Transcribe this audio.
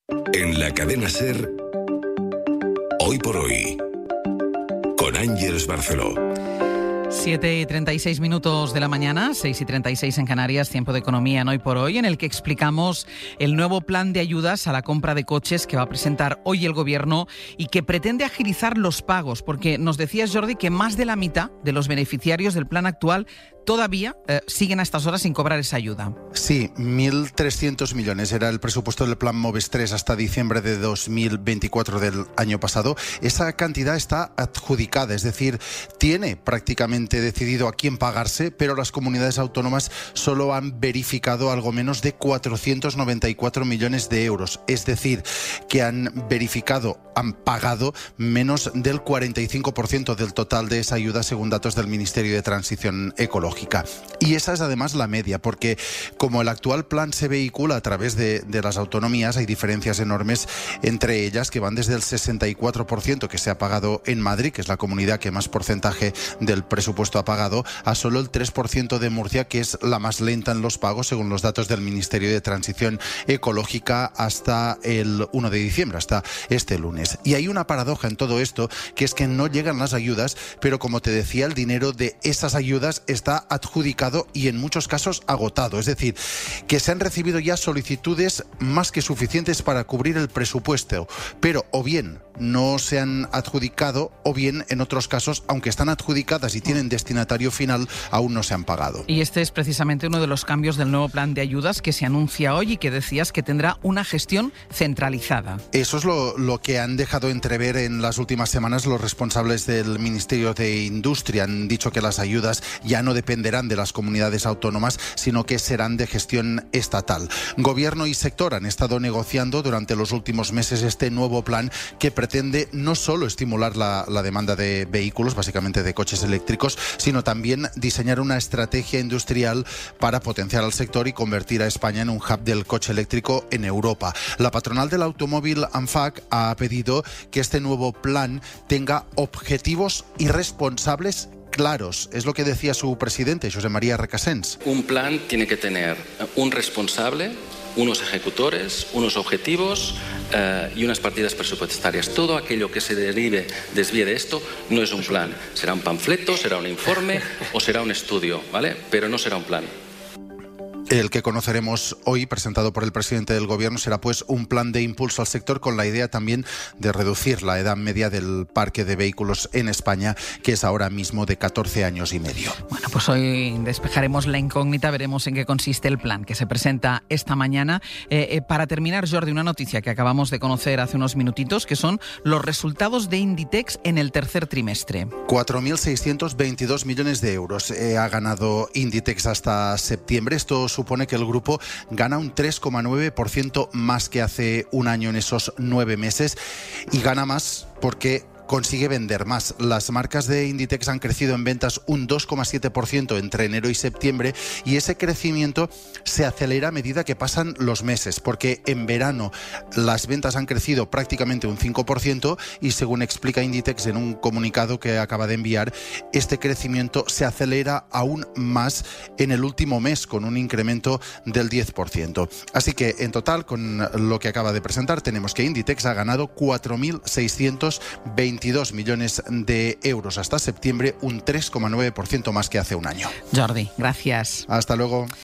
En la cadena SER, Hoy por Hoy, con Ángeles Barceló. 7:36 de la mañana, 6:36 en Canarias, tiempo de economía en Hoy por Hoy, en el que explicamos el nuevo plan de ayudas a la compra de coches que va a presentar hoy el Gobierno y que pretende agilizar los pagos, porque nos decías, Jordi, que más de la mitad de los beneficiarios del plan actual todavía siguen a estas horas sin cobrar esa ayuda. Sí, 1.300 millones era el presupuesto del plan MOVES 3 hasta diciembre de 2024 del año pasado. Esa cantidad está adjudicada, es decir, tiene prácticamente decidido a quién pagarse, pero las comunidades autónomas solo han verificado algo menos de 494 millones de euros. Es decir, que han pagado menos del 45% del total de esa ayuda, según datos del Ministerio de Transición Ecológica. Y esa es además la media, porque como el actual plan se vehicula a través de las autonomías, hay diferencias enormes entre ellas, que van desde el 64% que se ha pagado en Madrid, que es la comunidad que más porcentaje del presupuesto ha pagado, a solo el 3% de Murcia, que es la más lenta en los pagos, según los datos del Ministerio de Transición Ecológica, hasta el 1 de diciembre, hasta este lunes. Y hay una paradoja en todo esto, que es que no llegan las ayudas, pero como te decía, el dinero de esas ayudas está adjudicado y en muchos casos agotado. Es decir, que se han recibido ya solicitudes más que suficientes para cubrir el presupuesto, pero o bien no se han adjudicado o bien en otros casos, aunque están adjudicadas y tienen destinatario final, aún no se han pagado. Y este es precisamente uno de los cambios del nuevo plan de ayudas que se anuncia hoy y que decías que tendrá una gestión centralizada. Eso es lo que han dejado entrever en las últimas semanas los responsables del Ministerio de Industria. Han dicho que las ayudas ya no dependerán de las comunidades autónomas, sino que serán de gestión estatal. Gobierno y sector han estado negociando durante los últimos meses este nuevo plan que pretende no solo estimular la demanda de vehículos, básicamente de coches eléctricos, sino también diseñar una estrategia industrial para potenciar al sector y convertir a España en un hub del coche eléctrico en Europa. La patronal del automóvil, ANFAC, ha pedido que este nuevo plan tenga objetivos y responsables claros. Es lo que decía su presidente, José María Recasens. Un plan tiene que tener un responsable, unos ejecutores, unos objetivos y unas partidas presupuestarias. Todo aquello que se desvíe de esto no es un plan. Será un panfleto, será un informe o será un estudio, ¿vale? Pero no será un plan. El que conoceremos hoy, presentado por el presidente del Gobierno, será pues un plan de impulso al sector con la idea también de reducir la edad media del parque de vehículos en España, que es ahora mismo de 14 años y medio. Bueno, pues hoy despejaremos la incógnita, veremos en qué consiste el plan que se presenta esta mañana. Para terminar, Jordi, una noticia que acabamos de conocer hace unos minutitos, que son los resultados de Inditex en el tercer trimestre. 4.622 millones de euros ha ganado Inditex hasta septiembre. Esto supone que el grupo gana un 3,9% más que hace un año en esos 9 meses y gana más porque consigue vender más. Las marcas de Inditex han crecido en ventas un 2,7% entre enero y septiembre y ese crecimiento se acelera a medida que pasan los meses, porque en verano las ventas han crecido prácticamente un 5% y según explica Inditex en un comunicado que acaba de enviar, este crecimiento se acelera aún más en el último mes con un incremento del 10%. Así que en total, con lo que acaba de presentar, tenemos que Inditex ha ganado 4.622 millones de euros hasta septiembre, un 3,9% más que hace un año. Jordi, gracias. Hasta luego.